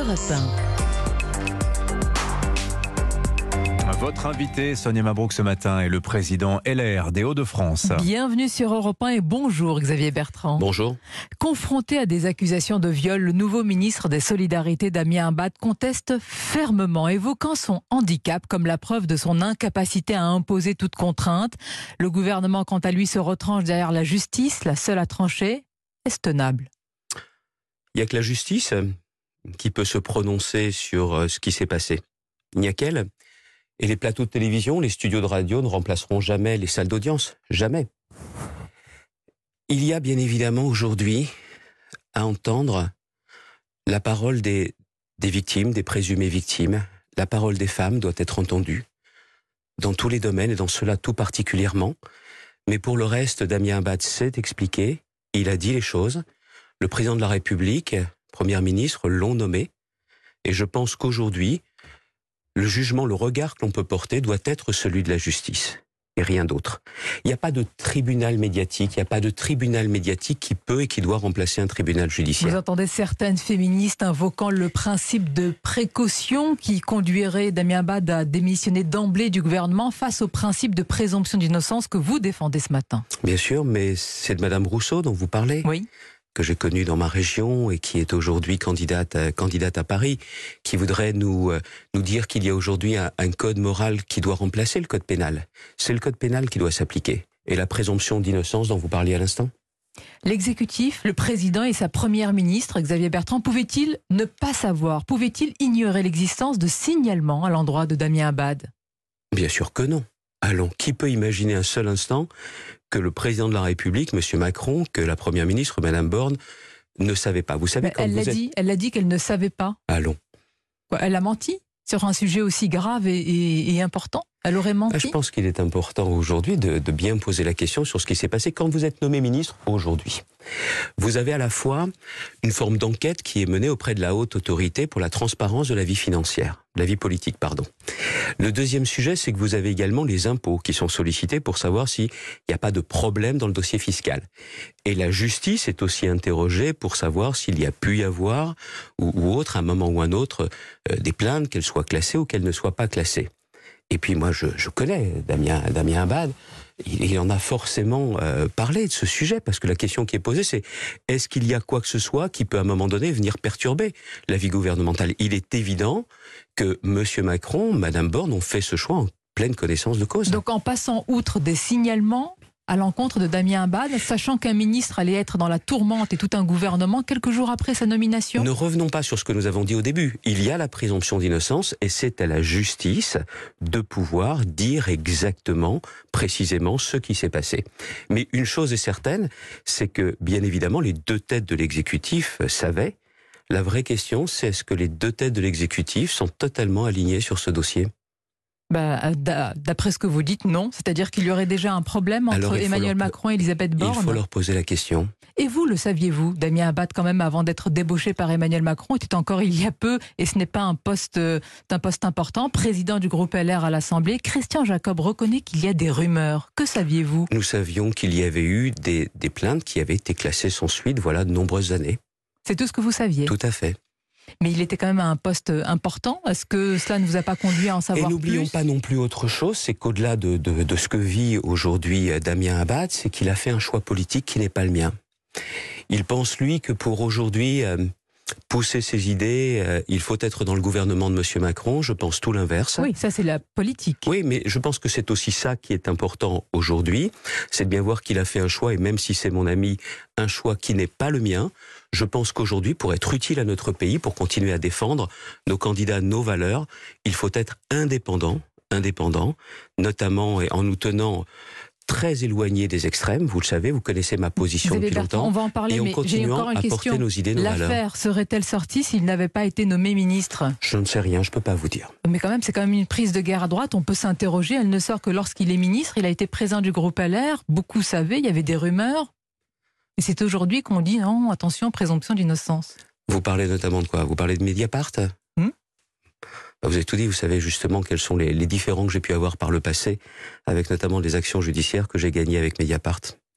Europe 1. Votre invité, Sonia Mabrouk, ce matin, est le président LR des Hauts-de-France. Bienvenue sur Europe 1 et bonjour Xavier Bertrand. Bonjour. Confronté à des accusations de viol, le nouveau ministre des Solidarités, Damien Abad, conteste fermement, évoquant son handicap comme la preuve de son incapacité à imposer toute contrainte. Le gouvernement, quant à lui, se retranche derrière la justice, la seule à trancher. Est-ce tenable ? Il n'y a que la justice qui peut se prononcer sur ce qui s'est passé. Il n'y a qu'elle. Et les plateaux de télévision, les studios de radio ne remplaceront jamais les salles d'audience. Jamais. Il y a bien évidemment aujourd'hui à entendre la parole des victimes, des présumées victimes. La parole des femmes doit être entendue dans tous les domaines et dans cela tout particulièrement. Mais pour le reste, Damien Abad s'est expliqué. Il a dit les choses. Le président de la République, Premier ministre, l'ont nommé. Et je pense qu'aujourd'hui, le jugement, le regard que l'on peut porter doit être celui de la justice et rien d'autre. Il n'y a pas de tribunal médiatique, il n'y a pas de tribunal médiatique qui peut et qui doit remplacer un tribunal judiciaire. Vous entendez certaines féministes invoquant le principe de précaution qui conduirait Damien Abad à démissionner d'emblée du gouvernement face au principe de présomption d'innocence que vous défendez ce matin. Bien sûr, mais c'est de Madame Rousseau dont vous parlez. Oui. Que j'ai connue dans ma région et qui est aujourd'hui candidate à Paris, qui voudrait nous dire qu'il y a aujourd'hui un code moral qui doit remplacer le code pénal. C'est le code pénal qui doit s'appliquer. Et la présomption d'innocence dont vous parliez à l'instant. L'exécutif, le président et sa première ministre, Xavier Bertrand, pouvaient-ils ne pas savoir, pouvaient-ils ignorer l'existence de signalements à l'endroit de Damien Abad ? Bien sûr que non. Allons, qui peut imaginer un seul instant que le président de la République, M. Macron, que la première ministre, Mme Borne, ne savait pas. Vous savez, quand elle l'a dit qu'elle ne savait pas. Allons. Quoi, elle a menti sur un sujet aussi grave et important. Elle aurait menti. Je pense qu'il est important aujourd'hui de bien poser la question sur ce qui s'est passé quand vous êtes nommé ministre aujourd'hui. Vous avez à la fois une forme d'enquête qui est menée auprès de la haute autorité pour la transparence de la vie financière, de la vie politique, pardon. Le deuxième sujet, c'est que vous avez également les impôts qui sont sollicités pour savoir s'il n'y a pas de problème dans le dossier fiscal. Et la justice est aussi interrogée pour savoir s'il y a pu y avoir, ou autre, à un moment ou un autre, des plaintes, qu'elles soient classées ou qu'elles ne soient pas classées. Et puis moi, je connais Damien Abad. Il en a forcément parlé de ce sujet, parce que la question qui est posée, c'est est-ce qu'il y a quoi que ce soit qui peut à un moment donné venir perturber la vie gouvernementale ? Il est évident que M. Macron, Mme Borne ont fait ce choix en pleine connaissance de cause. Donc en passant outre des signalements à l'encontre de Damien Abad, sachant qu'un ministre allait être dans la tourmente et tout un gouvernement quelques jours après sa nomination ? Ne revenons pas sur ce que nous avons dit au début. Il y a la présomption d'innocence et c'est à la justice de pouvoir dire exactement, précisément ce qui s'est passé. Mais une chose est certaine, c'est que bien évidemment les deux têtes de l'exécutif savaient. La vraie question, c'est est-ce que les deux têtes de l'exécutif sont totalement alignées sur ce dossier ? D'après ce que vous dites, non. C'est-à-dire qu'il y aurait déjà un problème entre Emmanuel Macron et Elisabeth Borne. Il faut leur poser la question. Et vous, le saviez-vous ? Damien Abad, quand même, avant d'être débauché par Emmanuel Macron, était encore il y a peu, et ce n'est pas un poste important, président du groupe LR à l'Assemblée. Christian Jacob reconnaît qu'il y a des rumeurs. Que saviez-vous ? Nous savions qu'il y avait eu des plaintes qui avaient été classées sans suite, voilà de nombreuses années. C'est tout ce que vous saviez ? Tout à fait. Mais il était quand même à un poste important. Est-ce que cela ne vous a pas conduit à en savoir plus ? Et n'oublions pas non plus autre chose, c'est qu'au-delà de ce que vit aujourd'hui Damien Abad, c'est qu'il a fait un choix politique qui n'est pas le mien. Il pense, lui, que pour aujourd'hui pousser ses idées, il faut être dans le gouvernement de M. Macron. Je pense tout l'inverse. Oui, ça c'est la politique. Oui, mais je pense que c'est aussi ça qui est important aujourd'hui. C'est de bien voir qu'il a fait un choix, et même si c'est mon ami, un choix qui n'est pas le mien. Je pense qu'aujourd'hui, pour être utile à notre pays, pour continuer à défendre nos candidats, nos valeurs, il faut être indépendant, notamment en nous tenant très éloigné des extrêmes. Vous le savez, vous connaissez ma position depuis longtemps. On va en parler, mais j'ai encore une question. Nos idées, nos valeurs. L'affaire serait-elle sortie s'il n'avait pas été nommé ministre ? Je ne sais rien, je ne peux pas vous dire. Mais quand même, c'est quand même une prise de guerre à droite. On peut s'interroger. Elle ne sort que lorsqu'il est ministre. Il a été président du groupe LR. Beaucoup savaient, il y avait des rumeurs. Et c'est aujourd'hui qu'on dit non, attention, présomption d'innocence. Vous parlez notamment de quoi ? Vous parlez de Mediapart ? Vous avez tout dit, vous savez justement quels sont les différends que j'ai pu avoir par le passé, avec notamment des actions judiciaires que j'ai gagnées avec Mediapart.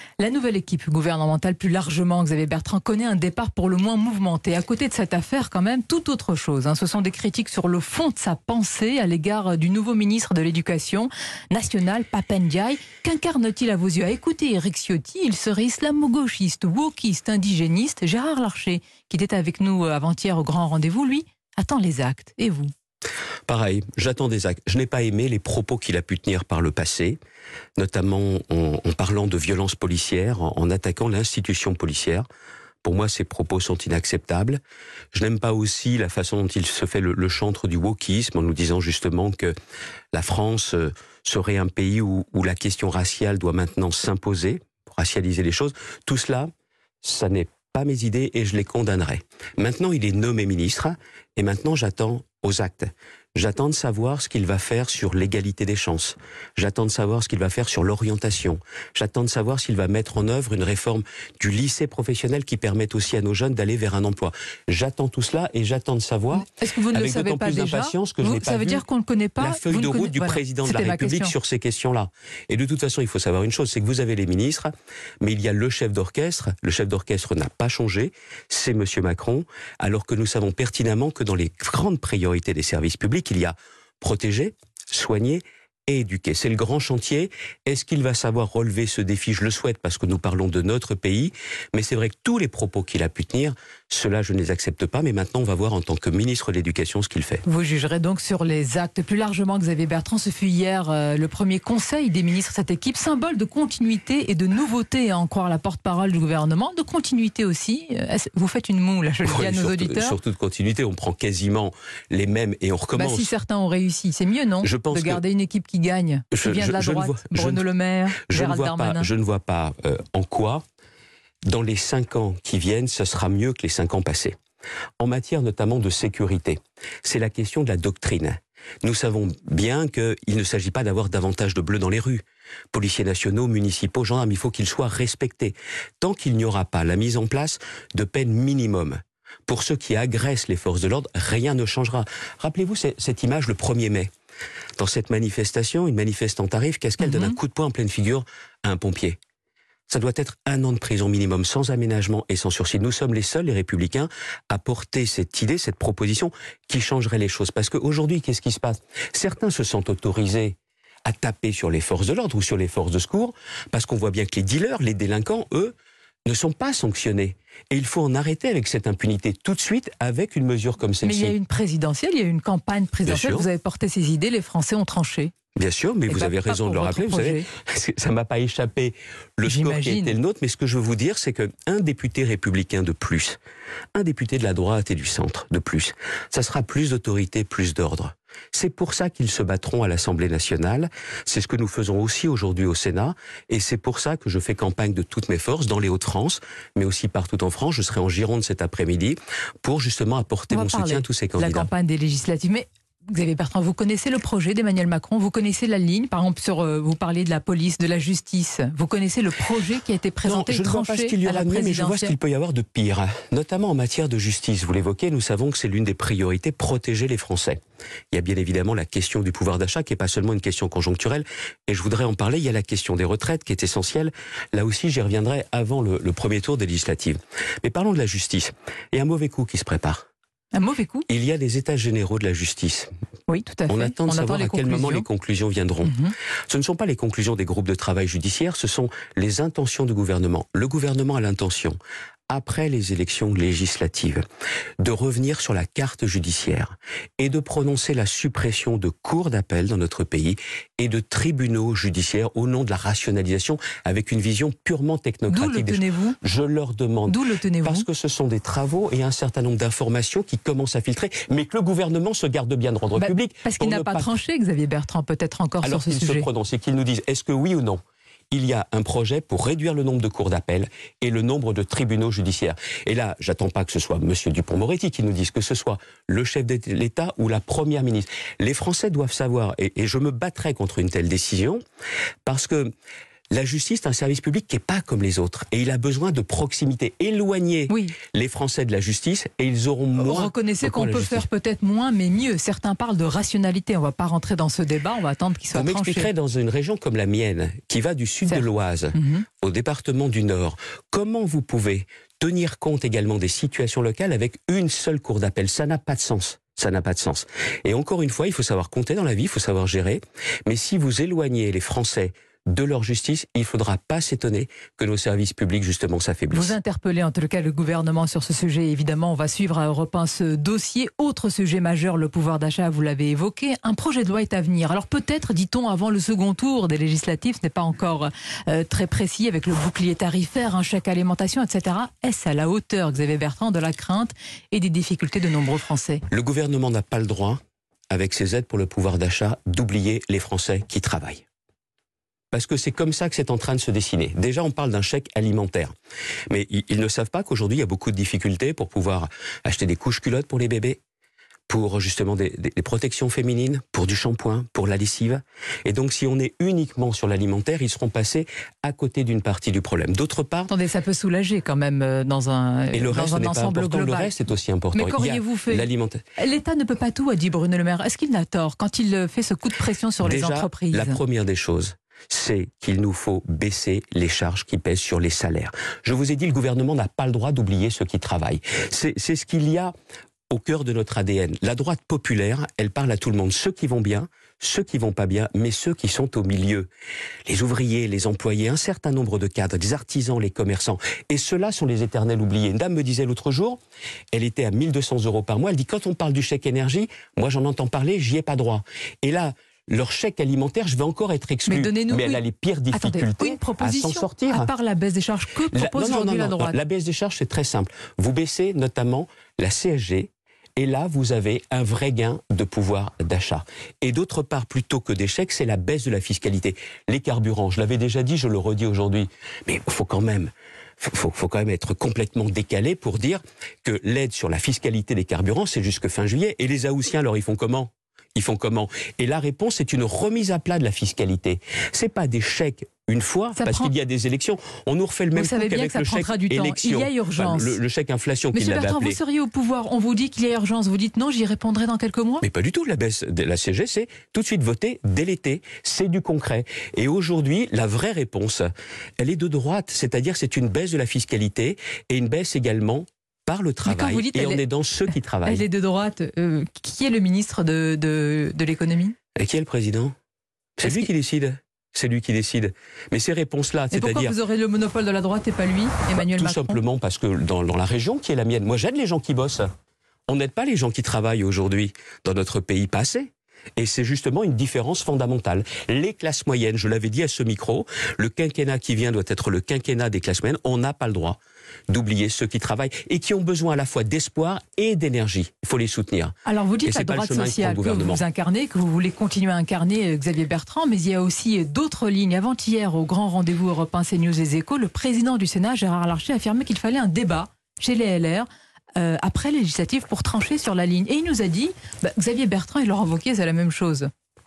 La nouvelle équipe gouvernementale, plus largement, Xavier Bertrand, connaît un départ pour le moins mouvementé. À côté de cette affaire, quand même, tout autre chose. Ce sont des critiques sur le fond de sa pensée à l'égard du nouveau ministre de l'Éducation nationale, Pap Ndiaye. Qu'incarne-t-il à vos yeux? À écouter Éric Ciotti, il serait islamo-gauchiste, wokiste, indigéniste. Gérard Larcher, qui était avec nous avant-hier au grand rendez-vous, lui, attend les actes. Et vous? Pareil, j'attends des actes. Je n'ai pas aimé les propos qu'il a pu tenir par le passé, notamment en parlant de violence policière, en attaquant l'institution policière. Pour moi, ces propos sont inacceptables. Je n'aime pas aussi la façon dont il se fait le chantre du wokisme, en nous disant justement que la France serait un pays où la question raciale doit maintenant s'imposer, pour racialiser les choses. Tout cela, ça n'est pas mes idées et je les condamnerai. Maintenant, il est nommé ministre et maintenant j'attends aux actes. J'attends de savoir ce qu'il va faire sur l'égalité des chances. J'attends de savoir ce qu'il va faire sur l'orientation. J'attends de savoir s'il va mettre en œuvre une réforme du lycée professionnel qui permette aussi à nos jeunes d'aller vers un emploi. J'attends tout cela et j'attends de savoir, est-ce que vous ne avec le savez d'autant pas plus déjà d'impatience que je n'ai pas ça veut vu dire qu'on ne connaît pas la feuille de route du président de la République sur ces questions-là. Et de toute façon, il faut savoir une chose, c'est que vous avez les ministres, mais il y a le chef d'orchestre. Le chef d'orchestre n'a pas changé, c'est Monsieur Macron, alors que nous savons pertinemment que dans les grandes priorités des services publics, il y a protéger, soigner et éduquer. C'est le grand chantier. Est-ce qu'il va savoir relever ce défi? Je le souhaite parce que nous parlons de notre pays. Mais c'est vrai que tous les propos qu'il a pu tenir, cela je ne les accepte pas. Mais maintenant, on va voir en tant que ministre de l'Éducation ce qu'il fait. Vous jugerez donc sur les actes. Plus largement, Xavier Bertrand, ce fut hier le premier conseil des ministres de cette équipe. Symbole de continuité et de nouveauté, à en croire la porte-parole du gouvernement. De continuité aussi. Vous faites une moue, là, je le dis à nos auditeurs. Surtout de continuité. On prend quasiment les mêmes et on recommence. Si certains ont réussi, c'est mieux, non? Je pense de garder une équipe qui gagne, qui vient de la droite, Bruno Le Maire, Gérald Darmanin. Je ne vois pas en quoi, dans les 5 ans qui viennent, ce sera mieux que les 5 ans passés. En matière notamment de sécurité, c'est la question de la doctrine. Nous savons bien qu'il ne s'agit pas d'avoir davantage de bleus dans les rues. Policiers nationaux, municipaux, gendarmes, il faut qu'ils soient respectés. Tant qu'il n'y aura pas la mise en place de peines minimum pour ceux qui agressent les forces de l'ordre, rien ne changera. Rappelez-vous cette image le 1er mai. Dans cette manifestation, une manifestante arrive, qu'est-ce qu'elle donne un coup de poing en pleine figure à un pompier. Ça doit être 1 an de prison minimum, sans aménagement et sans sursis. Nous sommes les seuls, les Républicains, à porter cette idée, cette proposition qui changerait les choses. Parce qu'aujourd'hui, qu'est-ce qui se passe? Certains se sentent autorisés à taper sur les forces de l'ordre ou sur les forces de secours, parce qu'on voit bien que les dealers, les délinquants, eux, ne sont pas sanctionnés. Et il faut en arrêter avec cette impunité tout de suite avec une mesure comme celle-ci. Mais il y a une présidentielle, il y a une campagne présidentielle, vous avez porté ces idées, les Français ont tranché. Bien sûr, mais vous avez raison de le rappeler. Vous savez, ça ne m'a pas échappé le score qui a été le nôtre, mais ce que je veux vous dire, c'est qu'un député républicain de plus, un député de la droite et du centre de plus, ça sera plus d'autorité, plus d'ordre. C'est pour ça qu'ils se battront à l'Assemblée nationale. C'est ce que nous faisons aussi aujourd'hui au Sénat. Et c'est pour ça que je fais campagne de toutes mes forces dans les Hauts-de-France, mais aussi partout en France. Je serai en Gironde cet après-midi pour justement apporter mon soutien à tous ces candidats. La campagne des législatives. Mais Xavier Bertrand, vous connaissez le projet d'Emmanuel Macron, vous connaissez la ligne, par exemple, vous parlez de la police, de la justice, vous connaissez le projet qui a été présenté, je ne vois pas ce qu'il y aura de mieux, mais je vois ce qu'il peut y avoir de pire. Notamment en matière de justice, vous l'évoquez, nous savons que c'est l'une des priorités, protéger les Français. Il y a bien évidemment la question du pouvoir d'achat, qui n'est pas seulement une question conjoncturelle, et je voudrais en parler, il y a la question des retraites, qui est essentielle. Là aussi, j'y reviendrai avant le premier tour des législatives. Mais parlons de la justice. Il y a un mauvais coup qui se prépare. Un mauvais coup? Il y a les états généraux de la justice. Oui, tout à fait. On attend de savoir à quel moment les conclusions viendront. Ce ne sont pas les conclusions des groupes de travail judiciaires, ce sont les intentions du gouvernement. Le gouvernement a l'intention, après les élections législatives, de revenir sur la carte judiciaire et de prononcer la suppression de cours d'appel dans notre pays et de tribunaux judiciaires au nom de la rationalisation avec une vision purement technocratique. D'où le tenez-vous? Je leur demande. D'où le tenez-vous? Parce que ce sont des travaux et un certain nombre d'informations qui commencent à filtrer, mais que le gouvernement se garde bien de rendre public. Parce qu'il n'a pas tranché, Xavier Bertrand, peut-être encore sur ce sujet. Alors qu'il se prononce et qu'il nous dise, est-ce que oui ou non, il y a un projet pour réduire le nombre de cours d'appel et le nombre de tribunaux judiciaires. Et là, j'attends pas que ce soit M. Dupond-Moretti qui nous dise, que ce soit le chef de l'État ou la Première ministre. Les Français doivent savoir, et je me battrai contre une telle décision, parce que La justice est un service public qui n'est pas comme les autres. Et il a besoin de proximité. Éloigner les Français de la justice et ils auront moins... Reconnaissez qu'on peut faire peut-être moins, mais mieux. Certains parlent de rationalité. On ne va pas rentrer dans ce débat. On va attendre qu'il soit tranché. Vous m'expliquerez, dans une région comme la mienne, qui va du sud de l'Oise au département du Nord, comment vous pouvez tenir compte également des situations locales avec une seule cour d'appel? Ça n'a pas de sens. Ça n'a pas de sens. Et encore une fois, il faut savoir compter dans la vie, il faut savoir gérer. Mais si vous éloignez les Français de leur justice, il ne faudra pas s'étonner que nos services publics, justement, s'affaiblissent. Vous interpellez en tout cas le gouvernement sur ce sujet. Évidemment, on va suivre à Europe 1 ce dossier. Autre sujet majeur, le pouvoir d'achat, vous l'avez évoqué. Un projet de loi est à venir. Alors peut-être, dit-on, avant le second tour des législatives, ce n'est pas encore très précis avec le bouclier tarifaire, un chèque alimentation, etc. Est-ce à la hauteur, Xavier Bertrand, de la crainte et des difficultés de nombreux Français? Le gouvernement n'a pas le droit, avec ses aides pour le pouvoir d'achat, d'oublier les Français qui travaillent. Parce que c'est comme ça que c'est en train de se dessiner. Déjà, on parle d'un chèque alimentaire. Mais ils ne savent pas qu'aujourd'hui, il y a beaucoup de difficultés pour pouvoir acheter des couches culottes pour les bébés, pour justement des protections féminines, pour du shampoing, pour la lessive. Et donc, si on est uniquement sur l'alimentaire, ils seront passés à côté d'une partie du problème. D'autre part... Attendez, ça peut soulager quand même dans un, et le reste dans un n'est ensemble pas important. global. Le reste est aussi important. Mais qu'auriez-vous fait? L'État ne peut pas tout, a dit Bruno Le Maire. Est-ce qu'il n'a tort quand il fait ce coup de pression sur les entreprises? La première des choses, c'est qu'il nous faut baisser les charges qui pèsent sur les salaires. Je vous ai dit, le gouvernement n'a pas le droit d'oublier ceux qui travaillent. C'est ce qu'il y a au cœur de notre ADN. La droite populaire, elle parle à tout le monde. Ceux qui vont bien, ceux qui vont pas bien, mais ceux qui sont au milieu. Les ouvriers, les employés, un certain nombre de cadres, les artisans, les commerçants. Et ceux-là sont les éternels oubliés. Une dame me disait l'autre jour, elle était à 1 200 € par mois. Elle dit, quand on parle du chèque énergie, moi j'en entends parler, j'y ai pas droit. Et là, leur chèque alimentaire, je vais encore être exclu. Mais elle a les pires difficultés à s'en sortir. À part la baisse des charges, que propose aujourd'hui la droite? La baisse des charges, c'est très simple. Vous baissez notamment la CSG, et là, vous avez un vrai gain de pouvoir d'achat. Et d'autre part, plutôt que des chèques, c'est la baisse de la fiscalité. Les carburants, je l'avais déjà dit, je le redis aujourd'hui, mais il faut quand même... Faut quand même être complètement décalé pour dire que l'aide sur la fiscalité des carburants, c'est jusque fin juillet. Et les Haussiens, alors, ils font comment? Et la réponse, c'est une remise à plat de la fiscalité. C'est pas des chèques une fois, parce qu'il y a des élections. On nous refait le même coup qu'avec le chèque élection. Il y a urgence. Enfin, le chèque inflation qu'il l'avait appelé. Monsieur Bertrand, vous seriez au pouvoir, on vous dit qu'il y a urgence. Vous dites non, j'y répondrai dans quelques mois? Mais pas du tout. La baisse de la CSG, c'est tout de suite voté dès l'été. C'est du concret. Et aujourd'hui, la vraie réponse, elle est de droite. C'est-à-dire, c'est une baisse de la fiscalité et une baisse également par le travail, et on est dans ceux qui travaillent. Elle est de droite. Qui est le ministre de l'économie? Et qui est le président? C'est lui qui décide. C'est lui qui décide. Mais ces réponses-là, c'est-à-dire... Et pourquoi vous aurez le monopole de la droite et pas lui, Emmanuel Macron? Tout simplement parce que dans la région qui est la mienne, moi j'aide les gens qui bossent. On n'aide pas les gens qui travaillent aujourd'hui dans notre pays, pas assez. Et c'est justement une différence fondamentale. Les classes moyennes, je l'avais dit à ce micro, le quinquennat qui vient doit être le quinquennat des classes moyennes. On n'a pas le droit d'oublier ceux qui travaillent et qui ont besoin à la fois d'espoir et d'énergie. Il faut les soutenir. Alors vous dites la droite sociale que vous incarnez, que vous voulez continuer à incarner, Xavier Bertrand, mais il y a aussi d'autres lignes. Avant-hier, au grand rendez-vous Europe 1, CNews et Échos, le président du Sénat, Gérard Larcher, affirmait qu'il fallait un débat chez les LR après législative pour trancher sur la ligne. Et il nous a dit, Xavier Bertrand et Laurent Wauquiez, c'est la même chose.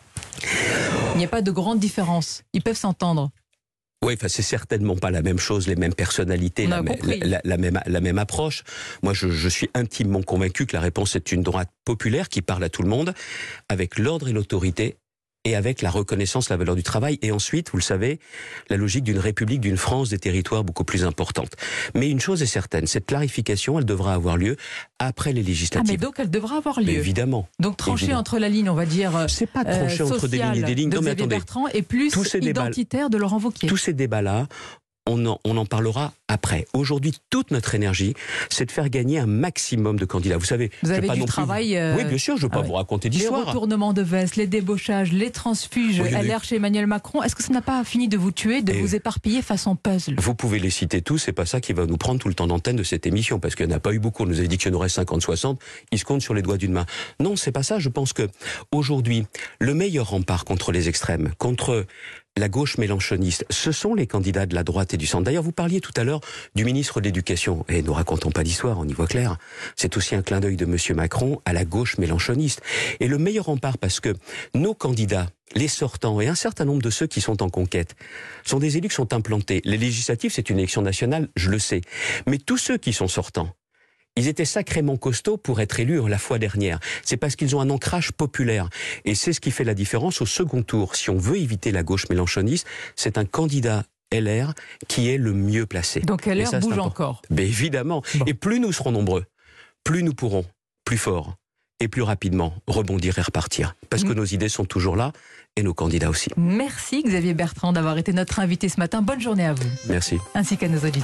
Il n'y a pas de grande différence. Ils peuvent s'entendre. Oui, enfin, c'est certainement pas la même chose, les mêmes personnalités, la même approche. Moi, je suis intimement convaincu que la réponse est une droite populaire qui parle à tout le monde, avec l'ordre et l'autorité, et avec la reconnaissance, la valeur du travail, et ensuite, vous le savez, la logique d'une république, d'une France des territoires beaucoup plus importante. Mais une chose est certaine, cette clarification, elle devra avoir lieu après les législatives. Ah, mais donc elle devra avoir lieu. Mais évidemment. Donc trancher entre la ligne, on va dire, c'est pas trancher entre des lignes et des lignes. De Xavier Bertrand et plus identitaire de Laurent Wauquiez. Tous ces débats-là, on en parlera après. Aujourd'hui, toute notre énergie, c'est de faire gagner un maximum de candidats. Vous savez, vous avez du travail. Oui, bien sûr, je ne veux pas vous raconter d'histoire. Les retournements de veste, les débauchages, les transfuges, LR chez Emmanuel Macron. Est-ce que ça n'a pas fini de vous tuer, de vous éparpiller façon puzzle? Vous pouvez les citer tous, c'est pas ça qui va nous prendre tout le temps d'antenne de cette émission, parce qu'il n'y en a pas eu beaucoup. On nous avait dit qu'il y en aurait 50-60. Ils se comptent sur les doigts d'une main. Non, c'est pas ça. Je pense que aujourd'hui, le meilleur rempart contre les extrêmes, contre la gauche mélenchoniste, ce sont les candidats de la droite et du centre. D'ailleurs, vous parliez tout à l'heure du ministre de l'Éducation. Et nous racontons pas d'histoire, on y voit clair. C'est aussi un clin d'œil de monsieur Macron à la gauche mélenchoniste. Et le meilleur rempart, parce que nos candidats, les sortants et un certain nombre de ceux qui sont en conquête, sont des élus qui sont implantés. Les législatives, c'est une élection nationale, je le sais. Mais tous ceux qui sont sortants, ils étaient sacrément costauds pour être élus la fois dernière. C'est parce qu'ils ont un ancrage populaire. Et c'est ce qui fait la différence au second tour. Si on veut éviter la gauche mélenchoniste, c'est un candidat LR qui est le mieux placé. Donc LR bouge encore. Mais évidemment. Bon. Et plus nous serons nombreux, plus nous pourrons, plus fort et plus rapidement rebondir et repartir. Parce que nos idées sont toujours là et nos candidats aussi. Merci Xavier Bertrand d'avoir été notre invité ce matin. Bonne journée à vous. Merci. Ainsi qu'à nos auditeurs.